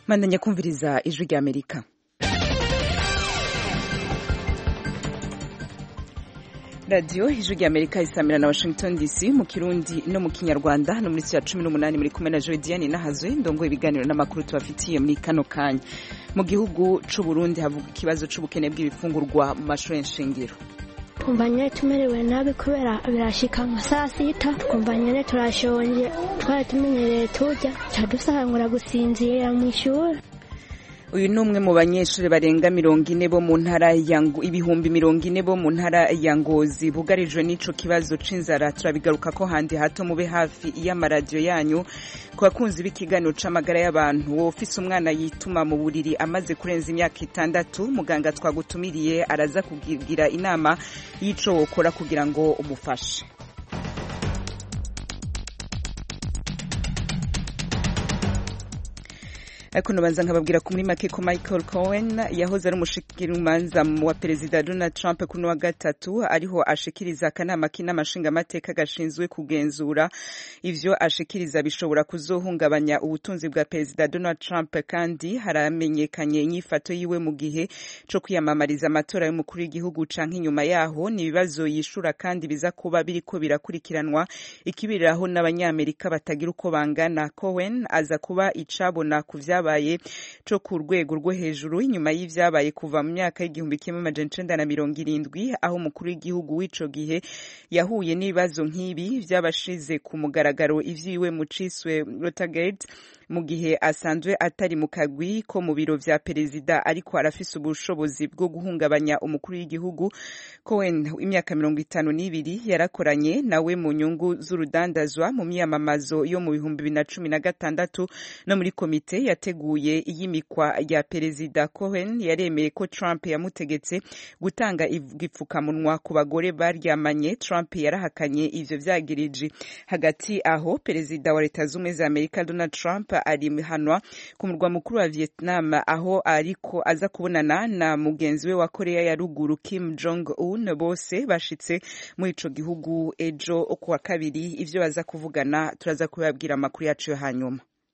Mandanya kumviriza ijwi rya Amerika. Radio ijwi rya Amerika isamira na Washington DC mu Kirundi no mu Kinyarwanda no muri ya 18 muri kumwe na Jodiane Nahazwe ndongo ibiganiro n'amakuru tubafitiye muri kano kanya. Mu gihugu c'u Burundi havuga ikibazo c'ubukene bw'ibifungurwa mu mashuri nshingiro. Twumva nyene tumerewe nabi kubera birashika nka saa sita, twumva nyene turashonje, twari tumenyereye turya, cadusangura gusinzira mu ishuri. Uyu numwe mu banyeshuri barenga 40 bo mu ntara ya ibihumbi 40 bo mu ntara ya Ngozi bugarijwe n'ico kibazo c'inzara. Turabigaruka ko handi hato mube hafi y'amaradiyo yanyu ku bakunzi b'ikiganiro c'amagara y'abantu. Wofise umwana yituma mu buriri amaze kurenza imyaka 6, muganga twagutumiriye araza kugira inama y'ico wokora kugira ngo umufashe. Ariko nubanza nkababwira ko muri make ko Michael Cohen yahoze ari umushikirumanza wa Perezida Donald Trump kuno wa gatatu ariho ashikiriza akanama k'inamashinga amateka gashinzwe kugenzura ivyo ashikiriza bishobora kuzohungabanya ubutunzi bwa Perezida Donald Trump, kandi haramenyekanye inyifato yiwe mu gihe co kwiyamamariza amatora y'umukuru w'igihugu canke inyuma yaho. Ni ibibazo yishura kandi biza kuba biriko birakurikiranwa ikibiriraho n'abanyamerika batagira uko bangana. Cohen aza kuba icabona kuvya baye co ku rwego rwo hejuru inyuma y'ivyabaye kuva mu myaka y'igihumbi kimwe amajana 1970 aho umukuru w'igihugu w'ico gihe yahuye n'ibibazo nk'ibi vyabashize ku mugaragaro ivyiwe mu ciswe Watergate mu gihe asanzwe atari mu kagwi ko mu biro vya perezida ariko arafise ubushobozi bwo guhungabanya umukuru w'igihugu. Cohen imyaka 52 yarakoranye nawe mu nyungu z'urudandazwa mu myamamazo yo mu 2016 no muri komite yateguye iyimikwa rya perezida. Cohen yaremeye ko Trump yamutegetse gutanga igipfukamunwa ku bagore baryamanye. Trump yarahakanye ivyo vyagirije. Hagati aho perezida wa Leta Zunze za Amerika Donald Trump ari mihanwa ku murwa mukuru wa Vietnam aho ariko aza kubonana na mugenzi we wa Korea ya ruguru Kim Jong-un. Bose bashitse muri ico gihugu ejo ku wa kabiri. Ivyo baza kuvugana turaza kubabwira amakuru yacu yo hanyuma.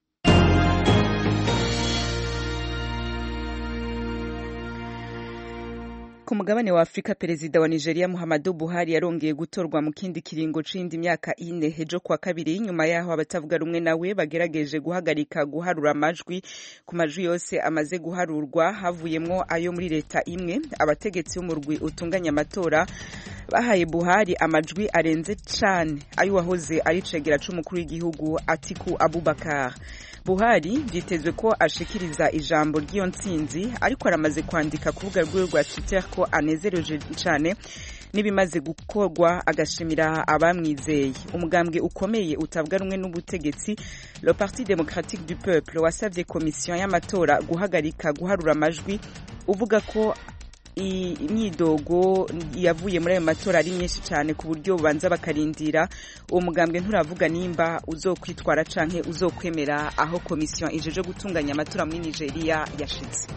Ku mugabane wa Afrika, perezida wa Nigeria Muhammadu Buhari yarongeye gutorwa mu kindi kiringo c'indi myaka 4 ejo kwa kabiri, nyuma yaho abatavuga rumwe nawe bagerageje guhagarika guharura amajwi ku majwi yose amaze guharurwa havuyemwo ayo muri leta imwe. Abategetsi b'umurwi utunganya amatora bahaye Buhari amajwi arenze cane ayo wahoze ari cegera c'umukuru w'igihugu Atiku Abubakar. Buhari vyitezwe ko ashikiriza ijambo ry'iyo ntsinzi, ariko aramaze kwandika ku rubuga rwiwe rwa Twitter ko anezereje cane nibimaze gukorwa, agashimira abamwizeye. Umugambwe ukomeye utavuga rumwe n'ubutegetsi le Parti Démocratique du Peuple wasavye komisiyo y'amatora guhagarika guharura amajwi, uvuga ko imyidogo yavuye muri ayo matora ari myinshi cyane ku buryo bubanza bakarindira. Uwo mugambwe nturavuga nimba uzokwitwara canke uzokwemera aho komisiyo ijeje gutunganya amatora muri Nigeria yashitse.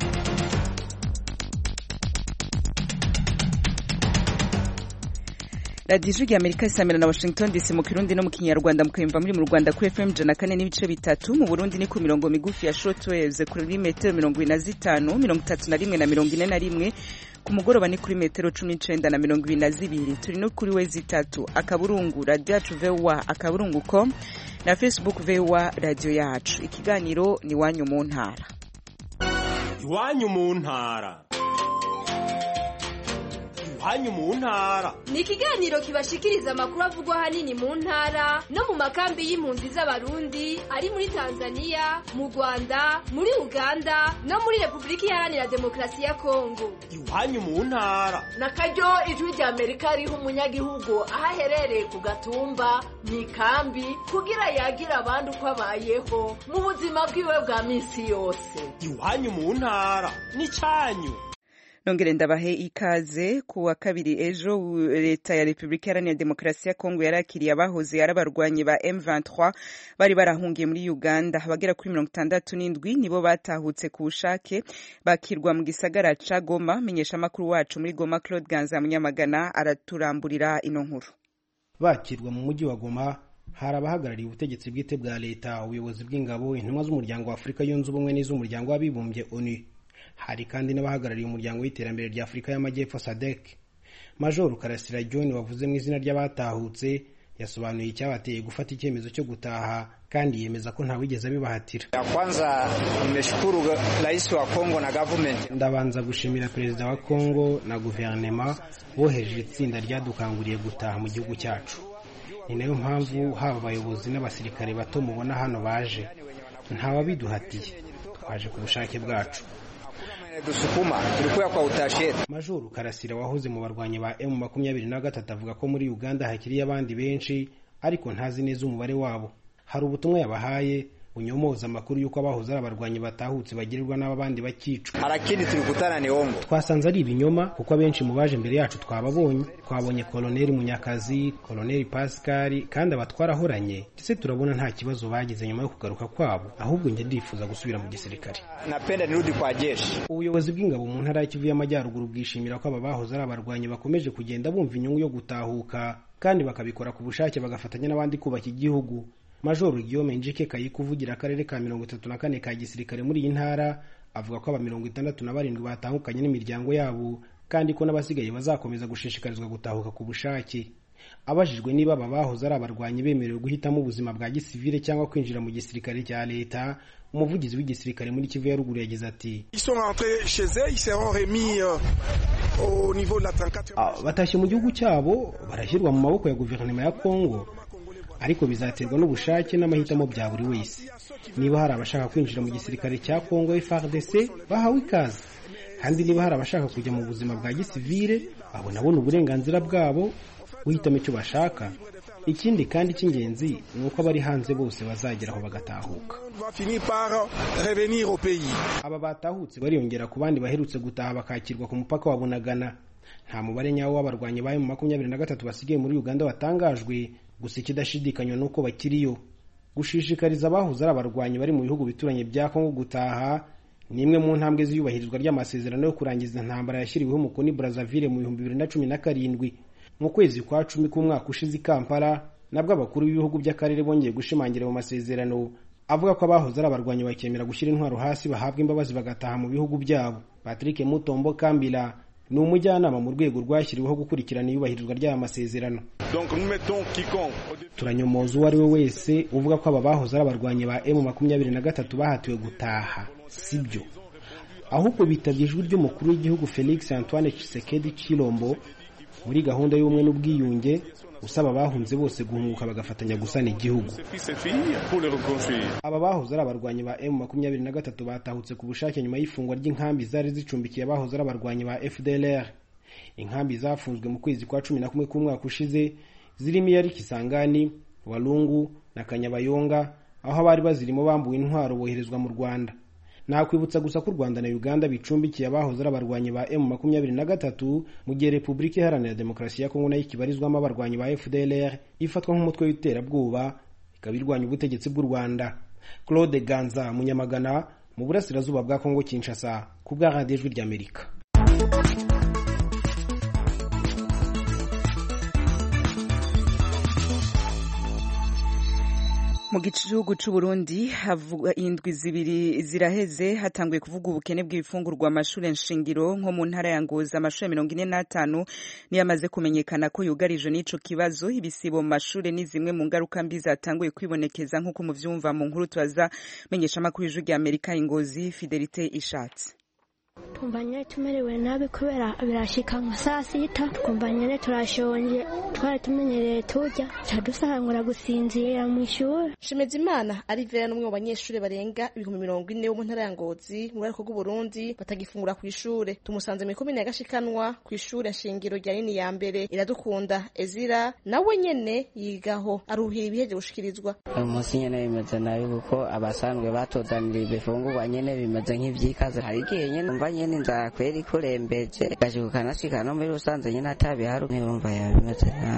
Radio ijwi rya Amerika isamira na Washington DC mu Kirundi no mu Kinyarwanda, mukayumva muri mu Rwanda ku FM 104.3, mu Burundi ni ku mirongo migufi ya shortwaves kuri metero 25, 31 na 41, ku mugoroba ni kuri metero 19 na 22. Turi no kuri wezi 3 akaburungu radio yacu VOA.com na Facebook VOA radio yacu. Ikiganiro ni wanyu mu ntara. Iwanyu mu ntara. Iwanyu mu ntara ni ikiganiro kibashikiriza amakuru avugwa hanini mu ntara no mu makambi y'impunzi z'abarundi ari muri Tanzania, mu Rwanda, muri Uganda no muri Republika Iharanira Demokarasi ya Kongo. Iwanyu mu ntara nakaryo ijwi rya Amerika riho umunyagihugu ahaherereye ku gatumba mu ikambi kugira yagira abandi uko abayeho mu buzima bwiwe bwa minsi yose. Iwanyu mu ntara ni canyu. Nongere ndabahe ikaze. Ku wa kabiri ejo leta ya Republika Iharanira Demokarasi ya Kongo yarakiriye abahoze arabarwanyi ba M23 bari barahungiye muri Uganda. Abagera kuri 67 nibo batahutse ku bushake bakirwa mu gisagara ca Goma. Menyesha makuru wacu muri Goma Claude Ganza Munyamagana araturamburira ino nkuru. Bakirwa mu mujyi wa Goma hari abahagarariye ubutegetsi bwite bwa leta, ubuyobozi bw'ingabo, intumwa z'umuryango wa Afurika yunze ubumwe n'iz'umuryango w'abibumbye ONU. Hari kandi n'abahagarariye umuryango w'iterambere rya Afurika y'Amajyepfo SADC. Major Karasira John wavuze mu izina ry'abatahutse yasobanuye icyabateye gufata icyemezo cyo gutaha kandi yemeza ko ntawigeze bibahatira. Kwanza nimeshukuru rais wa Kongo na government. Ndabanza gushimira perezida wa Kongo na guverinoma boheje itsinda ryadukanguriye gutaha mu gihugu cyacu. Ni nayo mpamvu haba abayobozi n'abasirikare bato mubona hano baje. Ntawabiduhatiye, twaje ku bushake bwacu. Dusukuma tulikuwa kwa utasheti. Major Karasira wahoze mu barwanyi ba M23 avuga ko muri Uganda hakiri abandi benshi ariko ntazi neza umubare wabo. Hari ubutumwa yabahaye unyomoza amakuru yuko abahoze ari abarwanyi batahutse bagirirwa n'abandi bakicwa. Harakini tulikutana ni ongo. Twasanze ari ibinyoma kuko abenshi mu baje mbere yacu twabonye Colonel Munyakazi, Colonel Pascal kandi abatwarahoranye ndetse turabona nta kibazo bagize nyuma yo kugaruka kwabo, ahubwo nge ndifuza gusubira mu gisirikare. Napenda nirudi kwa jeshi. Ubuyobozi bw'ingabo mu ntara y'Kivu y'Amajyaruguru bwishimira ko aba bahoze ari abarwanyi bakomeje kugenda bumva inyungu yo gutahuka kandi bakabikora ku bushake bagafatanya n'abandi kubaka igihugu. Major Guillaume Njike Kayikuvugira akarere ka 34 ka gisirikare muri iyi ntara avuga ko aba 67 batahukanye n'imiryango yabo kandi ko n'abasigaye bazakomeza gushishikarizwa gutahuka ku bushake. Abajijwe niba aba bahoze ari abarwanyi bemerewe guhitamo ubuzima bwa gisivile cyangwa kwinjira mu gisirikare cya leta, umuvugizi w'igisirikare muri Kivu ya Ruguru yagize ati: batashye mu gihugu cyabo barashyirwa mu maboko ya guverinoma ya Kongo, ariko bizaterwa n'ubushake n'amahitamo bya buri wese. Niba hari abashaka kwinjira mu gisirikare cya Kongo FARDC bahawe ikaze, kandi niba hari abashaka kujya mu buzima bwa gisivile babona uburenganzira bwabo guhitamo icyo bashaka. Ikindi kandi cy'ingenzi ni uko abari hanze bose bazageraho bagatahuka. Aba batahutse bariyongera ku bandi baherutse gutaha bakakirwa ku mupaka wa Bunagana. Nta mubare nyawo w'abarwanyi bayo mu 23 basigaye muri Uganda watangajwe, gusa ikidashidikanywa nuko bakiriyo. Gushishikariza abahoze ari abarwanyi bari mu bihugu bituranye bya Kongo gutaha ni imwe mu ntambwe ziyubahirizwa ry'amasezerano yo kurangiza intambara yashyiriweho umukono Brazzaville mu 2017. Mu kwezi kwa 10 k'umwaka ushize Kampala nabwo abakuru b'ibihugu by'akarere bongeye gushimangira mu masezerano avuga ko abahoze ari abarwanyi bakemera gushyira intwaro hasi bahabwa imbabazi bagataha mu bihugu byabo. Patrick Mutombo Kambila ni umujyanama mu rwego rwashyiriweho gukurikirana iyubahirizwa ry'aya masezerano. Turanyomoza uwo ari we wese uvuga ko aba bahoze ari abarwanyi ba M23 bahatiwe gutaha. Sibyo, ahubwo bitabye ijwi ry'umukuru w'igihugu Felix Antoine Tshisekedi Chilombo muri gahunda y'ubumwe n'ubwiyunge usaba abahunze bose guhunguka bagafatanya gusana igihugu. Aba bahoze ari abarwanyi ba M23 batahutse ku bushake nyuma y'ifungwa ry'inkambi zari zicumbikiye abahoze ari abarwanyi ba FDLR. Inkambi zafunzwe mu kwezi kwa 11 k'umwaka ushize zirimo yari Kisangani, Walungu na Kanyabayonga, aho abari bazirimo bambuwe intwaro boherezwa mu Rwanda. Nakwibutsa gusa ko Rwanda na Uganda bicumbikiye abahoze ari abarwanyi ba M23 mu gihe Repubulika Iharanira Demokarasi ya Kongo nayo ikibarizwamo abarwanyi ba FDLR ifatwa nk'umutwe w'iterabwoba ikabirwanya ubutegetsi bw'u Rwanda. Claude Ganza Munyamagana mu burasirazuba bwa Kongo Kinshasa ku bwa Radio Ijwi ry'Amerika. Mu gihugu cy'u Burundi havuga indwi zibiri ziraheze hatanguye kuvuga ubukene bw'ibifungurwa amashuri nshingiro nko mu ntara ya Ngozi. Amashuri 45 niyo amaze kumenyekana ko yugarije n'ico kibazo. Ibisibo mu mashuri ni zimwe mu ngaruka mbi zatanguye kwibonekeza nk'uko muvyumva mu nkuru twaza menyesha makuru y'Ijwi ry'Amerika Ingozi Fidelite Ishatse. Twumva nyine tumerewe nabi kubera birashika nka saa sita, twumva nyine turashonje, twari tumenyereye turya cadusangura gusinzira mu ishuri. Shimezimana Alivera n'umwe mu banyeshuri barenga 40 bo mu ntara ya Ngozi mu rwego rw'u Burundi batagifungura ku ishure. Tumusanze mu komine ya Gashikanwa ku ishure shingiro rya Nini ya mbere Iradukunda Ezira, nawe nyene yigaho aruhira ibiheje gushikirizwa. Umunsi nyene bimeze nabi kuko abasanzwe batozanira ibifungurwa nyene bimeze nk'ivyikaze. Hari igihe nyene nyene nzakweri kurembeje gashikana shikana muri rusanze nyene atabiharu nibumva yabimeze nabi.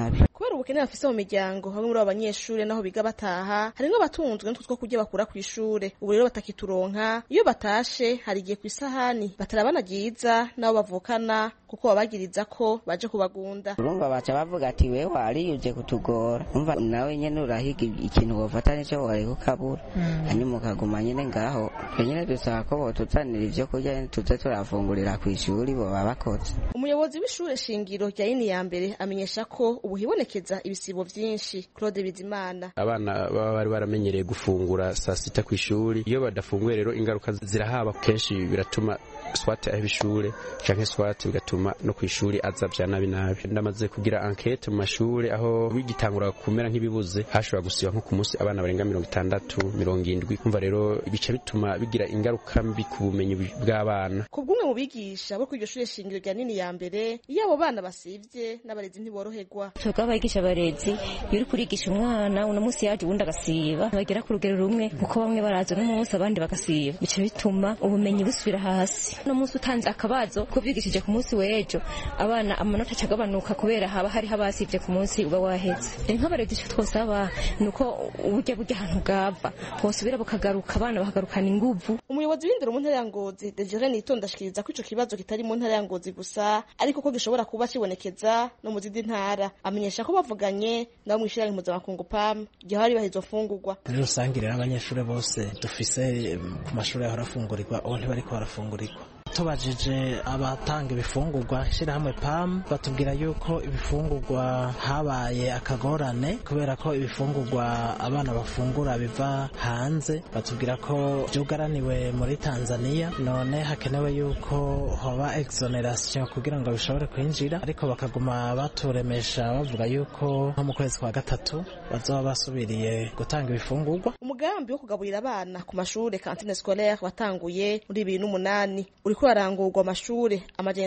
kubera ubukene bafise mu miryango bamwe muri abo banyeshure naho biga bataha harimwo abatunzwe n'utwo kurya bakura kw'ishure ubu rero batakituronka iyo batashe hari igihe kw'isahani batarabana ryiza nabo bavukana kuko babagiriza ko baje kubagunda urumva baca bavuga ati wewe wari uje kutugora umva nawe nyene urahiga ikintu wofata nico wareka ukabura hanyuma ukaguma nyene ngaho nyene dusaba ko botuzanira ivyo kurya tuze turafungurira kw'ishuri boba bakoze. Umuyobozi w'ishure shingiro rya ini ya mbere amenyesha ko ubu hibonekeza ibisibo vyinshi. Claude Bizimana: abana baba bari baramenyereye gufungura saa sita kw'ishuri, iyo badafunguye rero ingaruka zirahaba kenshi, biratuma swate aho ishure canke swate bigatuma no kw'ishuri aza vya nabi. Ndamaze kugira enquete mu mashure aho bigitangura kumera nk'ibibuze hashobora gusiba nko ku munsi abana barenga 60 70. Kumva rero bica bituma bigira ingaruka mbi ku bumenyi bw'abana. Kubw'umwe mu bigisha bo kw'iryo shure shingiro rya nini ya mbere, iyo abo bana basivye n'abarezi ntiboroherwa. Twebwe abigisha abarezi iyo uri kurigisha umwana uno munsi yaje ubundi agasiba bagera ku rugero rumwe kuko bamwe baraza no munsi abandi bagasiba, bica bituma ubumenyi busubira hasi. No munsi utanze akabazo ko bigishije ku munsi w'ejo abana amanota acagabanuka kubera haba hari habasivye ku munsi uba waheze. Nk'abarezi icyo twosaba nuko uburyo ahantu bwava bosubira bukagaruka abana bakagarukana inguvu. Umuyobozi w'indero mu ntara ya Ngozi Desire Nitonda ashikiriza ko ico kibazo kitari mu ntara ya Ngozi gusa ariko ko gishobora kuba kibonekeza no mu zindi ntara. Amenyesha ko bavuganye nabo mwishirahamwe mpuzamakungu PAM igihe hari bahizo fungurwa. Muri rusange rero abanyeshuri bose dufise ku mashuri aho rafungurirwa aho ntibariko barafungurirwa. Tubajije abatanga ibifungurwa ishirahamwe PAM batubwira yuko ibifungurwa habaye akagorane kubera ko ibifungurwa abana bafungura biva hanze, batubwira ko byugaraniwe muri Tanzania, none hakenewe yuko hoba exoneration kugira ngo bishobore kwinjira, ariko bakaguma baturemesha bavuga yuko nko mu kwezi kwa gatatu bazoba basubiriye gutanga ibifungurwa. Umugambi wo kugaburira abana ku mashure cantine scolaire watanguye muri 2008 uriko arangurwa amashure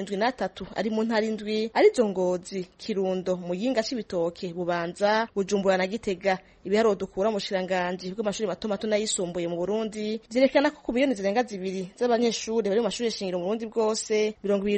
73 ari mu ntara indwi arizo Ngozi, Kirundo, Muyinga, Cibitoke, Bubanza, Bujumbura na Gitega. Ibiharuro dukura mu shiranganji bw'amashuri mato mato n'ayisumbuye mu Burundi vyerekana ko ku miliyoni zirenga 2 z'abanyeshuri bari mu mashuri shingiro mu Burundi bwose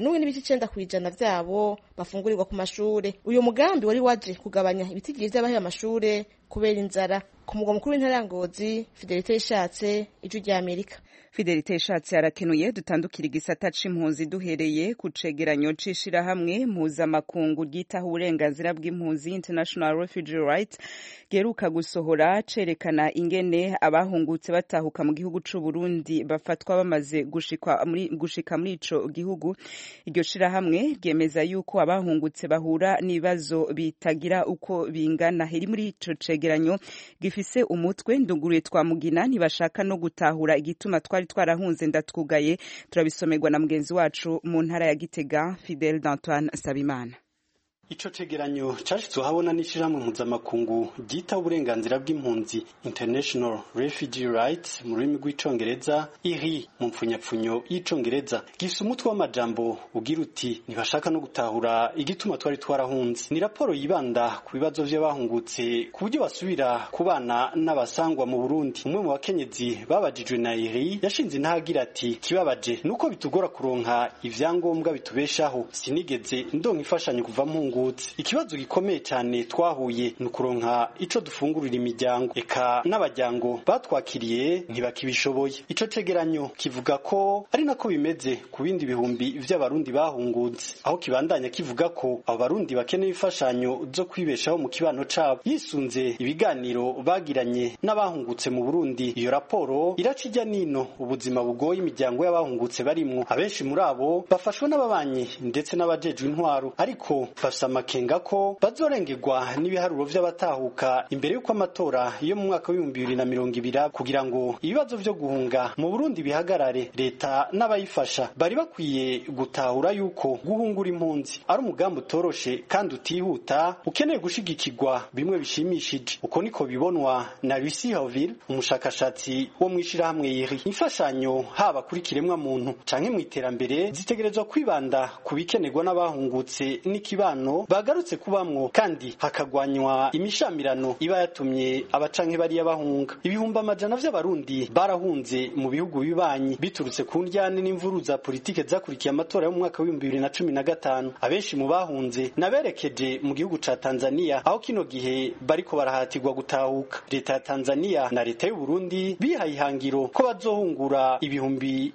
27.9% vyabo bafungurirwa ku mashure. Uyu mugambi wari waje kugabanya ibitigiri vy'abahe amashure kubera inzara. Ku mugwa mukuru w'intara ya Ngozi, Fidelite Ishatse, Ijwi rya Amerika. Fidelite Ishatse arakenuye. Dutandukira igisata c'impunzi duhereye ku cegeranyo c'ishirahamwe mpuzamakungu ryitaho uburenganzira bw'impunzi International Refugee Rights geruka gusohora cerekana ingene abahungutse batahuka mu gihugu c'u Burundi bafatwa bamaze gushika muri ico gihugu. Iryo shirahamwe ryemeza yuko abahungutse bahura n'ibibazo bitagira uko bingana. Heri muri ico cegeranyo gifise umutwe nduguruye twamugina ntibashaka no gutahura igituma twarahunze ndatwugaye. Turabisomerwa na mugenzi wacu mu ntara ya Gitega, Fidel d'Antoine Sabimana. Ico cegeranyo cashitswe habona n'ishirahamwe mpuzamakungu ryita uburenganzira bw'impunzi International Refugee Rights mu rurimi rw'icongereza, iri mu mpfunyapfunyo y'icongereza, gifise umutwe w'amajambo ugira uti ntibashaka no gutahura igituma twarahunze. Ni raporo yibanda ku bibazo vy'abahungutse ku buryo basubira kubana n'abasangwa mu Burundi. Umwe mu bakenyezi babajijwe na iri yashinze intahagira ati kibabaje nuko bitugora kuronka ivyangombwa bitubeshaho, sinigeze ndonka imfashanyo kuva mu ikibazo gikomeye cyane twahuye ni ukuronka ico dufungurira imiryango, eka n'abajyango batwakiriye ntibakibishoboye. Ico cegeranyo kivuga ko ari nako bimeze ku bindi bihumbi vy'abarundi bahungutse, aho kibandanya kivuga ko abo barundi bakeneye imfashanyo zo kwibeshaho mu kibano cabo. Yisunze ibiganiro bagiranye n'abahungutse mu Burundi, iyo raporo iraca ijya nino ubuzima bugoye imiryango y'abahungutse barimwo. Abenshi muri abo bafashwe n'ababanyi ndetse n'abajejwe intwaro, ariko amakenga ko bazorengerwa n'ibiharuro vy'abatahuka imbere y'uko amatora yo mu mwaka w'2020 kugira ngo ibibazo vyo guhunga mu Burundi bihagarare. Leta n'abayifasha bari bakwiye gutahura yuko guhungura impunzi ari umugambi utoroshe kandi utihuta ukeneye gushigikirwa bimwe bishimishije. Uko niko bibonwa na Lucy Hoville, umushakashatsi wo mwishirahamwe yiri. Imfashanyo haba kuri kiremwa muntu canke mu iterambere zitegerezwa kwibanda ku bikenerwa n'abahungutse n'ikibano cegeranyo bagarutse kubamwo kandi hakagwanywa imishamirano iba yatumye abacanke bari bahunga. Ibihumbi amajana vy'abarundi barahunze mu bihugu bibanyi biturutse ku njyane n'imvuru za politike zakurikiye amatora yo mu mwaka wa 2015. Abenshi mu bahunze naberekeje mu gihugu ca Tanzania aho kino gihe bariko barahatirwa gutahuka. Leta ya Tanzania na leta y'u Burundi bihaye ihangiro ko bazohungura ibihumbi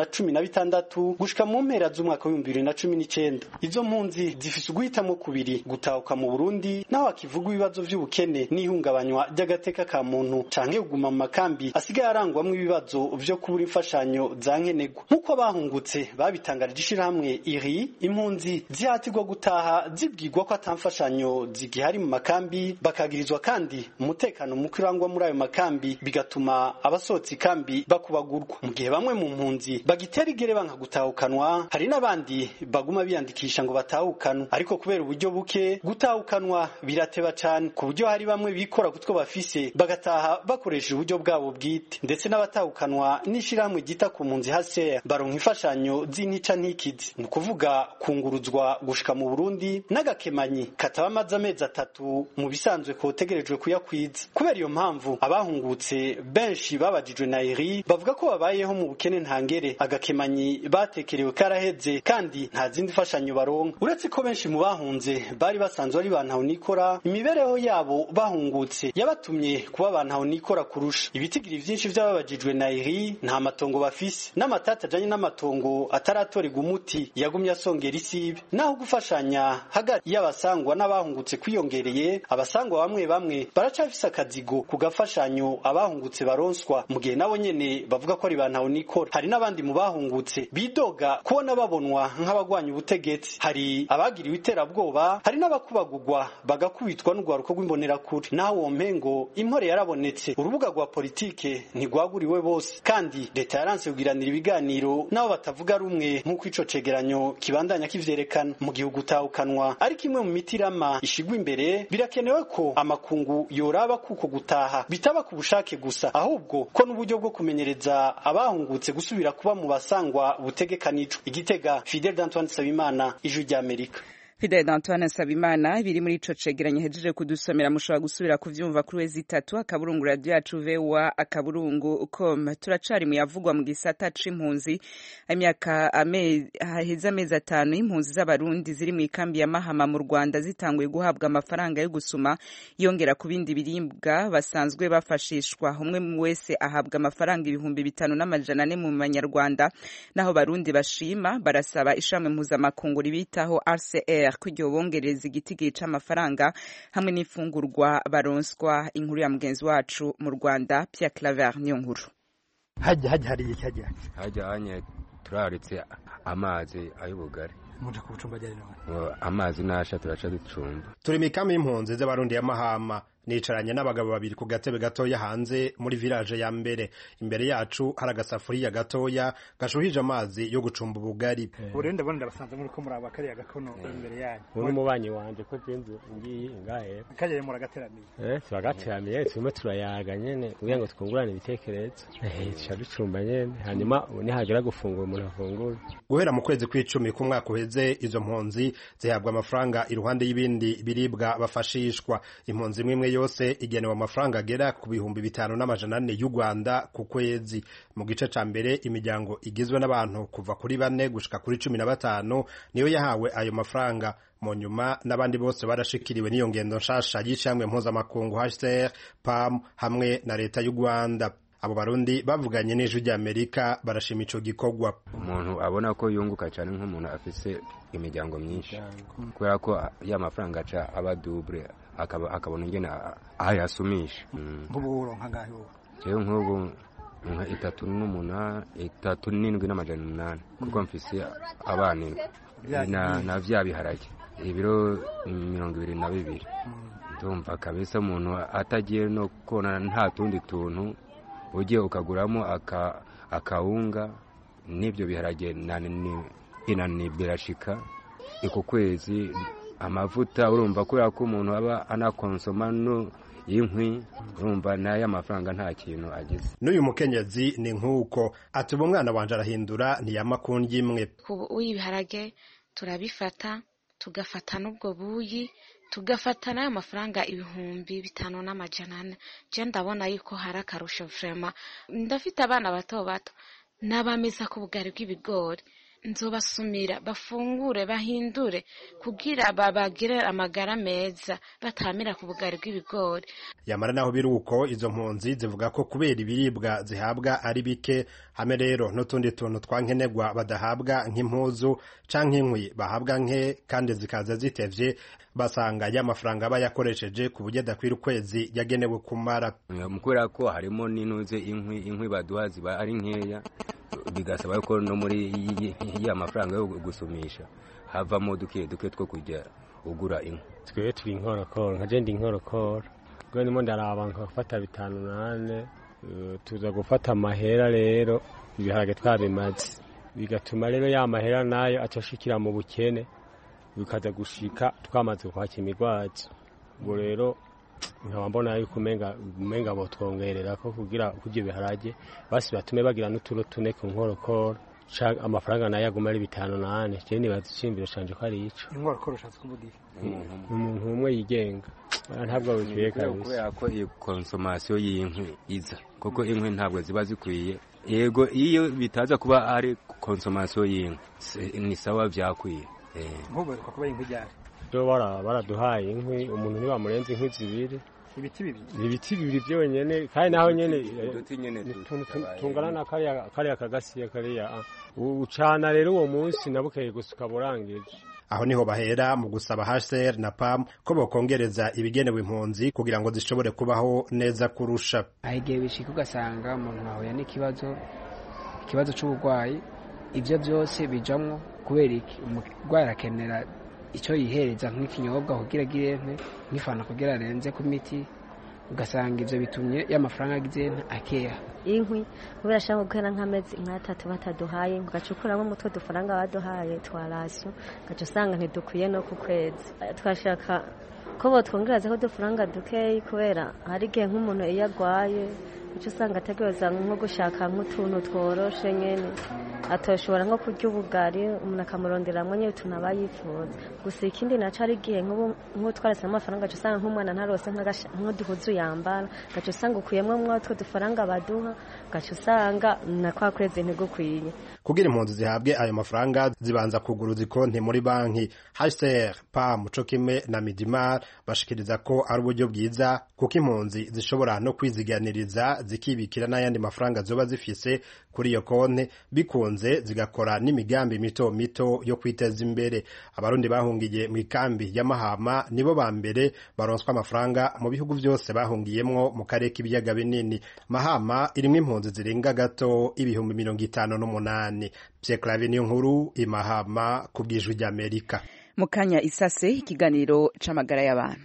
116 gushika mu mpera z'umwaka wa 2019. Izo mpunzi zifise uguhitamo kubiri: gutahuka mu Burundi naho akivuga ibibazo vy'ubukene n'ihungabanywa ry'agateka ka muntu canke kuguma mu makambi asigaye arangwamwo ibibazo vyo kubura imfashanyo za nkenerwa. Nkuko bahungutse babitangarije ishirahamwe IRI, impunzi zihatirwa gutaha zibwirwa ko atamfashanyo zigihari mu makambi, bakagirizwa kandi umutekano muke urangwa muri ayo makambi, bigatuma abasotsi kambi bakubagurwa. Mu gihe bamwe mu mpunzi bagitera igere banka gutahukanwa, hari n'abandi baguma biyandikisha ngo batahukanwe, ariko kubera uburyo buke gutahukanwa birateba cyane, ku buryo hari bamwe bikora kutwo bafise bagataha bakoresha uburyo bwabo bwite. Ndetse n'abatahukanwa n'ishirahamwe gita ku mpunzi HCR baronka imfashanyo z'intica ntikizi, ni ukuvuga kunguruzwa gushika mu Burundi n'agakemanyi kataba amazi amezi 3 mu bisanzwe kotegerejwe kuyakwiza. Kubera iyo mpamvu abahungutse benshi babajijwe na IRI bavuga ko babayeho mu bukene ntangere, agakemanyi batekerewe karaheze kandi nta zindi fashanyo baronka. Uretse ko benshi mu bahunze bari basanzwe ari bantaho nikora, imibereho yabo bahungutse yabatumye kuba bantaho nikora kurusha. Ibitigiri vyinshi vy'ababajijwe na IRI nta matongo bafise, n'amatata ajanye n'amatongo ataratorega umuti yagumye asongera isibe. Naho gufashanya hagati y'abasangwa n'abahungutse kwiyongereye, abasangwa bamwe bamwe baracafise akazigo ku gafashanyo abahungutse baronswa, mu gihe nabo nyene bavuga ko ari bantaho nikora. Hari n'abandi mu bahungutse bidoga kubona babonwa nk'abagwanya ubutegetsi, hari abagiriwe iterabwoba, hari n'abakubagurwa bagakubitwa n'ugwaruko rw'imbonerakure. Naho uwo mpengo impore yarabonetse, urubuga rwa politike ntigwaguriwe bose, kandi leta yaranse kugiranira ibiganiro nabo batavuga rumwe nk'uko ico cegeranyo kibandanya kivyerekana. Mu gihugu utahukanwa ariko imwe mu mitirama ishigwa imbere, birakenewe ko amakungu yoraba kuko gutaha bitaba ku bushake gusa, ahubwo ko n'uburyo bwo kumenyereza abahungutse gusubira kuba mu basangwa butegekanijwe. Igitega, Fidel Antoine Sabimana, Ijwi ry'Amerika. Fidel Antoine Sabimana, biri muri ico cegeranyo hejeje kudusomera, mushobora gusubira kuvyumva kuri wezi 3 akaburungu radio yacu VOA akaburungu.com. Turacari mu yavugwa mu gisata c'impunzi. Imyaka haheze amezi 5 impunzi z'abarundi ziri mu ikambi ya Mahama mu Rwanda zitanguye guhabwa amafaranga yo gusuma yongera ku bindi birimbwa basanzwe bafashishwa. Umwe wese ahabwa amafaranga 5,400 mu manyarwanda, naho barundi bashima barasaba ishamwe mpuzamakungu ribitaho RCR kujya bongereza igitigiri c'amafaranga hamwe n'ifungurwa baronswa. Inkuru ya mugenzi wacu mu Rwanda Pierre Claver niyo nkuru. Hajya anye turaritse amazi ay'ubugari muje ku bucumba jari nawe amazi nasha turaca ducumba. Turi mikami y'impunzi z'abarundi ya Mahama, nicaranye n'abagabo babiri ku gatebe gatoya hanze muri village ya mbere. Imbere yacu hari agasafuriya gatoya gashuhije amazi yo gucumba ubugari. Urende bonda basanze muri ko muri abakari agakono imbere yanyu. Muri mubanyi wanje ko zenze ngiyi ngahe. Kaje muragateramiye. Turagateramiye turimo turayaga nyene kugira ngo twungurane ibitekerezo. Ducumba nyene hanyuma ni hagera gufungura umuntu afungura. Guhera mu kwezi kw'icumi ku mwaka uheze izo mpunzi zihabwa amafaranga iruhande y'ibindi biribwa bafashishwa. Impunzi imwe yose igenewe amafaranga agera ku 5,400 y'u Rwanda ku kwezi. Mu gice ca mbere imiryango igizwe n'abantu kuva kuri 4 gushika kuri 15 niyo yahawe ayo mafaranga. Mu nyuma n'abandi bose barashikiriwe n'iyo ngendo nshasha y'ishamwe mpuzamakungu HCR, PAM hamwe na leta y'u Rwanda. Abo barundi bavuganye n'Ijwi ry'Amerika barashima ico gikorwa. Umuntu abona ko yunguka cyane nk'umuntu afise imiryango myinshi, kubera ko ya mafaranga aca aba double akabona ingene ayasumisha. Nk'uburo nkangahe wo? Jewe nk'ubu nka 3,700 kuko mfise abana na vya biharage ibiro 22. Ndumva kabisa umuntu atagiye no kona nta tundi tuntu ugiye ukaguramo akaunga n'ibyo biharage inani birashika iko kwezi. Amavuta urumva ko yako umuntu aba anakonsoma no inkwi, urumva nayo amafaranga nta kintu agize. N'uyu mukenyezi ni nkuko ati umwana wanje arahindura ntiyamakundi imwe. Ubu ibiharage turabifata tugafata n'ubwo buyi tugafata n'ayo mafaranga 5,500 je ndabona yuko hari akarusho vraiment. Ndafite abana bato bato n'abameza ku bugari bw'ibigori, nzobasumira bafungure bahindure kugira babagire amagara meza batamira ku bugari bw'ibigori. Yamara naho biruko izo mpunzi zivuga ko kubera ibiribwa zihabwa ari bike, hame rero n'utundi tuntu twankenegwa badahabwa nk'impuzu canke inkwi bahabwa nke kandi zikaza zitevye, basanga y'amafaranga bayakoresheje ku buryo adakwira ukwezi yagenewe kumara. Mukubera ko harimo n'inuze inkwi baduha ziba ari nkeya, bigasaba ko no muri ya mafaranga yo gusumisha havamo duke two kujya ugura inkwi. Twe turi inkorokoro, nka je ndi inkorokoro, gwe ndimo ndaraba nkafata 5-8, tuza gufata amahera rero ibiharage twabimaze, bigatuma rero ya mahera nayo acashikira mu bukene, bikaza gushika twamaze kwakira imirwazi. Ubwo rero nkaba mbona yuko umenga botwongerera ko kugira ibiharage basi batume bagira n'uturo tune ku nkorokoro, amafaranga nayo aguma ari 5-8. Je nibaza ikimbiro canje ko ari ico inkorokoro ushatse kuvuga umuntu umwe yigenga ntabwo bikwiye kabisa, kubera ko iyo consommation y'inkwi iza, kuko inkwi ntabwo ziba zikwiye. Yego iyo bitaza kuba ari consommation y'inkwi ni sawa byakwiye. Nk'ubu kuba inkwi ryari do baraduhaye inkwi, umuntu niba murenze inkwi 2, ibiti bibiri byonyene, kandi naho nyene tungana na kariya kagasiye kariya ucana rero uwo munsi nabukeye gusuka burangije. Aho niho bahera mu gusaba HCR na PAM ko bokongereza ibigenewe impunzi kugira ngo zishobore kubaho neza kurusha. Ahigiye bishika ugasanga umuntu ahuye n'ikibazo c'uburwayi, ivyo byose bijamwo kubera iki umurwayi arakenera icyo yihereza nk'ikinyobwa kugira agire nk'ifana kugira arenze ku miti, ugasanga ivyo bitumye y'amafaranga agize akeya. Inkwi kubera shaka guhera nk'amezi 3 bataduhaye, ngacukuramo umutwe dufaranga baduhaye twarasyo, gacu usanga ntidukwiye no ku kwezi. Twashaka ko botwongereza ko dufaranga dukeyi kubera hari gihe nk'umuntu iyo agwaye icyo usanga ategereza nko gushaka nk'utuntu tworoshe nyene, atoshobora nko kurya ubugari umuntu akamuronderamwo nyene tunaba yifuza. Gusa ikindi naco ari gihe nk'ubu twarase amafaranga gacu usanga nk'umwana ntarose nk'uduhuzu yambara, gacu usanga ukuyemwo mwotwo dufaranga baduha, gacu usanga na kwa kwezi ntigukwiye. Kugira impunzi zihabwe ayo mafaranga zibanza kuguruza ikonti muri banki. HCR, PAM, Cokime na Midimar bashikiriza ko ari uburyo bwiza kuko impunzi zishobora no kwiziganiriza zikibikira n'ayandi mafaranga zoba zifise kuri iyo konti, bikunze zigakora n'imigambi mito mito yo kwiteza imbere. Abarundi bahungiye mu ikambi ya Mahama nibo ba mbere baronswa amafaranga mu bihugu byose bahungiyemwo mu karere k'ibiyaga binini. Mahama irimo impunzi zirenga gato 58,000. Pierre Claver niyo nkuru imahama kubwijwi rya Amerika. Mukanya isase ikiganiro c'amagara y'abantu.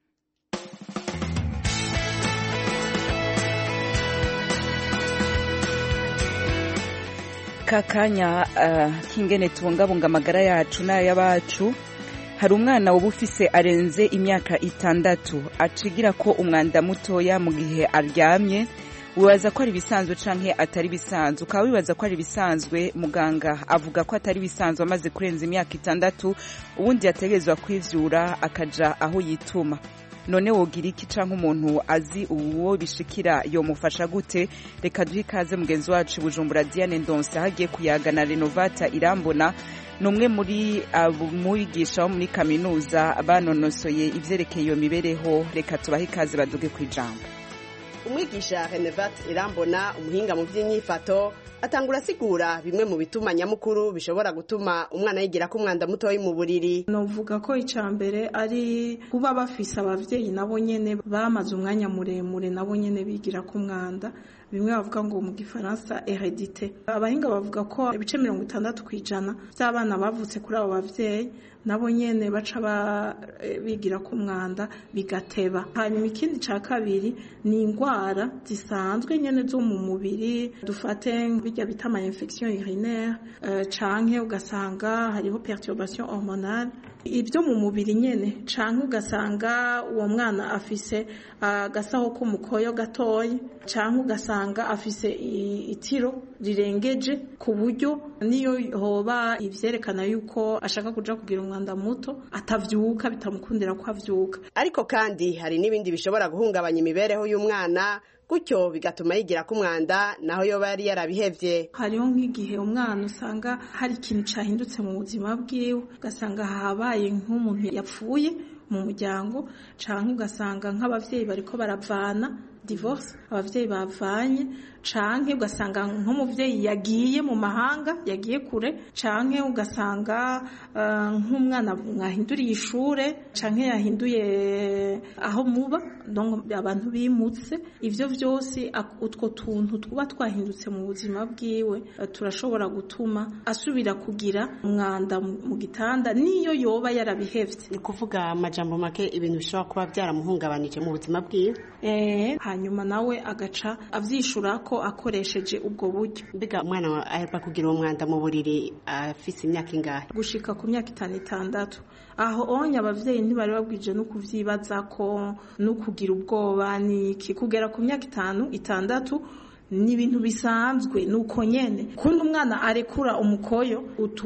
Kakanya kingene tubungabunga amagara yacu n'ay'abacu. Hari umwana w'ubufise arenze imyaka 6 acigira ko umwanda mutoya mu gihe aryamye, wibaza ko ari bisanzwe canke atari bisanzwe. Ukaba wibaza ko ari bisanzwe, muganga avuga ko atari bisanzwe amaze kurenza imyaka 6, ubundi yategezwa kwivyura akaja aho yituma. None wogira iki canke umuntu azi uwo bishikira yomufasha gute? Reka duhe ikaze mugenzi wacu Bujumbura Diane Ndonse hagiye kuyagana Renovata Irambona, numwe muri abigisha bo muri kaminuza banonosoye ivyerekeye iyo mibereho. Reka tubahe ikaze baduge kwijambo. Umwigisha Renovata Irambona, umuhinga mu vy'inyifato, atangura asigura bimwe mu bituma nyamukuru bishobora gutuma umwana yigira ko umwanda mutoyi mu buriri. Novuga ko icambere ari kuba bafise abavyeyi nabo nyene bamaze umwanya muremure nabo nyene bigira ko umwanda, bimwe bavuga ngo mu gifaransa heredité. Abahinga bavuga ko ibice 60% by'abana bavutse kuri abo bavyeyi nabo nyene baca bigira ku mwanda bigateba. Hanyuma ikindi ca kabiri ni ingwara zisanzwe nyene zo mu mubiri, dufate bijya bita ama infection urinaire, canke ugasanga hariho perturbation hormonale ibyo mu mubiri nyene, canke ugasanga uwo mwana afise agasaho k'umukoyo gatoyi, canke ugasanga ugasanga afise itiro rirengeje ku buryo niyo hoba ivyerekana yuko ashaka kuja kugira umwanda muto atavyuka bitamukundira ko avyuka. Ariko kandi hari n'ibindi bishobora guhungabanya imibereho y'umwana gutyo bigatuma yigira ku mwanda naho yoba yari yarabihevye. Hariho nk'igihe umwana usanga hari ikintu cahindutse mu buzima bwiwe, ugasanga habaye nk'umuntu yapfuye mu muryango, canke ugasanga nk'abavyeyi bariko baravana divorce, abavyeyi bavanye, canke ugasanga nk'umuvyeyi yagiye mu mahanga, yagiye kure, canke ugasanga nk'umwana mwahinduriye ishure, canke yahinduye aho muba, donc abantu bimutse. Ivyo vyose utwo tuntu tuba twahindutse mu buzima bwiwe turashobora gutuma asubira kugira umwanda mu gitanda niyo yoba yarabihevye. Ni kuvuga amajambo make ibintu bishobora kuba byaramuhungabanije mu buzima bwiwe. Hanyuma nawe agaca avyishura ko akoresheje ubwo buryo. Mbega umwana aheruka kugira uwo mwanda mu buriri afise imyaka ingahe? Gushika ku myaka 5-6. Aho onye abavyeyi ntibari babwije no kuvyibaza ko no kugira ubwoba niki. Kugera ku myaka 5-6 ni ibintu bisanzwe nuko nyene. Kundi umwana arekura umukoyo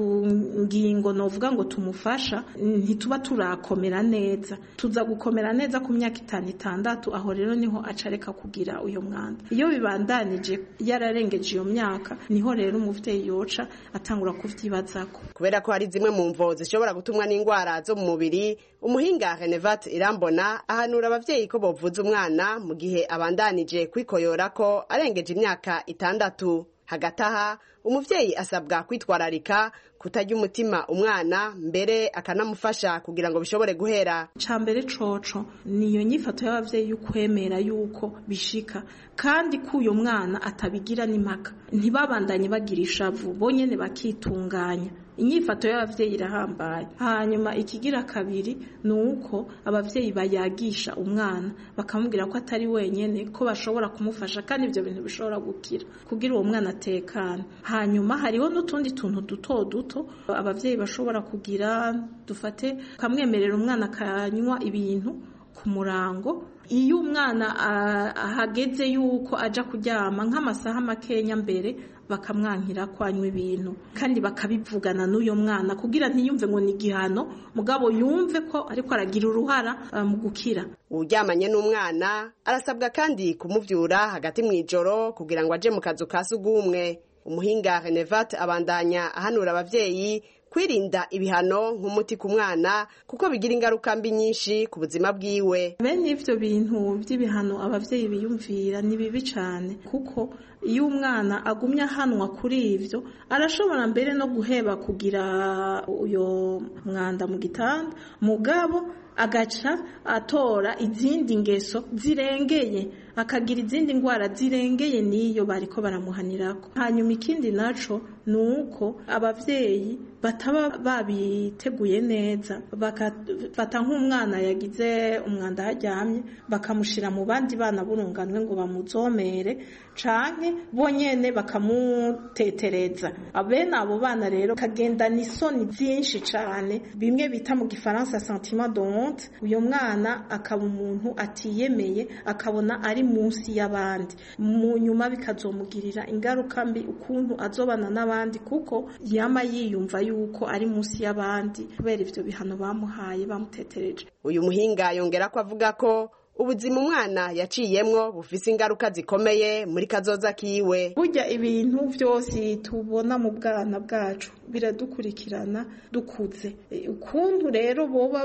utungingo novuga ngo tumufasha ntituba turakomera neza, tuza gukomera neza ku myaka 5-6. Aho rero niho acareka kugira uyo mwanda. Iyo bibandanije yararengeje iyo myaka niho rero umuvyeyi yoca atangura kuvyibazako. Kubera ko hari zimwe mu mvo zishobora gutumwa n'ingwara zo mu mubiri, umuhinga Renevat Irambona ahanura abavyeyi ko bovuza umwana mu gihe abandanije kwikoyora ko arengeje imyaka 6. Hagati aha umuvyeyi asabwa kwitwararika kutarya umutima umwana, mbere akanamufasha kugira ngo bishobore guhera. Cambere coco niyo nyifato y'abavyeyi y'ukwemera yuko bishika kandi kuyo mwana atabigira n'impaka, ntibabandanye bagira ishavu, bonyene bakitunganya. Inyifato y'abavyeyi irahambaye. Hanyuma ikigira kabiri nuko abavyeyi bayagisha umwana bakamubwira ko atari wenyene, ko bashobora kumufasha kandi ivyo bintu bishobora gukira kugira uwo mwana atekana. Hanyuma hariho n'utundi tuntu duto duto abavyeyi bashobora kugira, dufate kamwemerera umwana akanywa ibintu ku murango. Iyo umwana ahageze yuko aja kuryama nk'amasaha makenya mbere bakamwankira kwanywa ibintu kandi bakabivugana n'uyo mwana kugira ntiyumve ngo ni igihano, mugabo yumve ko ariko aragira uruhara mu gukira. Uryamanye n'umwana arasabwa kandi kumuvyura hagati mw'ijoro kugira ngo aje mu kazu ka sugumwe. Umuhinga Renevat abandanya ahanura abavyeyi kwirinda ibihano nk'umuti ku mwana kuko bigira ingaruka mbi nyinshi ku buzima bwiwe. Bene ivyo bintu by'ibihano abavyeyi biyumvira ni bibi cane, kuko iyo umwana agumya ahanwa kuri ivyo arashobora mbere no guheba kugira uyo mwanda mu gitanda, mugabo agaca atora izindi ngeso zirengeye, akagira izindi ngwara zirengeye niyo bariko baramuhanirako. Hanyuma ikindi naco nuko abavyeyi bataba babiteguye neza, bakafata nk'umwana yagize umwanda haryamye bakamushira mu bandi bana burunganwe ngo bamuzomere, canke bonyene bakamutetereza. Abene abo bana rero kagendana isoni vyinshi cane, bimwe bita mu gifaransa sentiment de honte. Uyo mwana akaba umuntu atiyemeye, akabona ari munsi y'abandi, mu nyuma bikazomugirira ingaruka mbi ukuntu azobana n'abandi, kuko yama yiyumva yuko ari munsi y'abandi kubera ivyo bihano bamuhaye bamutetereje. Uyu muhinga yongera ko avuga ko ubuzima umwana yaciyemwo bufise ingaruka zikomeye muri kazoza kiwe. Burya ibintu vyose tubona mu bwana bwacu biradukurikirana dukuze. Ukuntu rero boba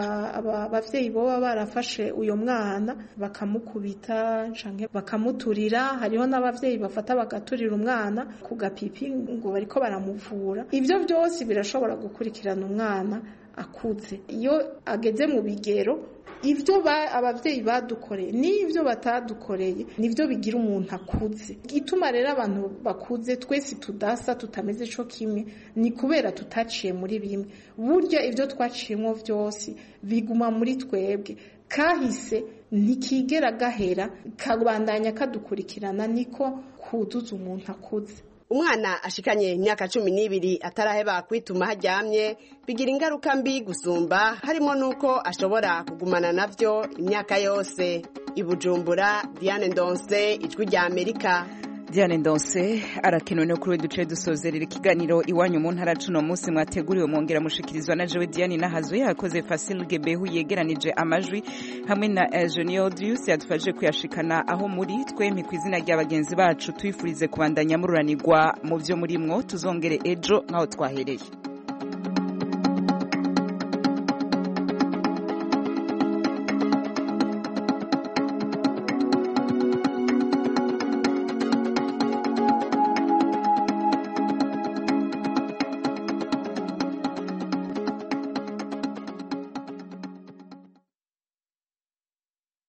abavyeyi boba barafashe uyo mwana bakamukubita canke bakamuturira, hariho n'abavyeyi bafata bagaturira umwana ku gapipi ngo bariko baramuvura. Ivyo vyose birashobora gukurikirana umwana akuze. Iyo ageze mu bigero, ivyo abavyeyi badukoreye n'ivyo batadukoreye nivyo bigira umuntu akuze. Gituma rero abantu bakuze twese tudasa, tutameze co kimwe, ni kubera tutaciye muri bimwe. Burya ivyo twaciyemo vyose biguma muri twebwe, kahise ntikigera gahera, kabandanya kadukurikirana, niko kuduza umuntu akuze. Umwana ashikanye imyaka 12 ataraheba kwituma haryamye bigira ingaruka mbi gusumba, harimo nuko ashobora kugumana navyo imyaka yose. i Bujumbura, Diane Ndonse, Ijwi rya Amerika. Diane Ndonse arakenewe no kuri duce dusozerera ikiganiro iwanyu mu ntara cuno munsi mwateguriwe mwongera mushikirizwa na Jewe Diane Nahazwe yakoze Fasil Gebehu yegeranije amajwi hamwe na Junior Dius yadufashe kuyashikana aho muri twempi kwizina rya bagenzi bacu twifurize kubandanya mururanirwa mu byo murimwo tuzongere ejo nkaho twahereye.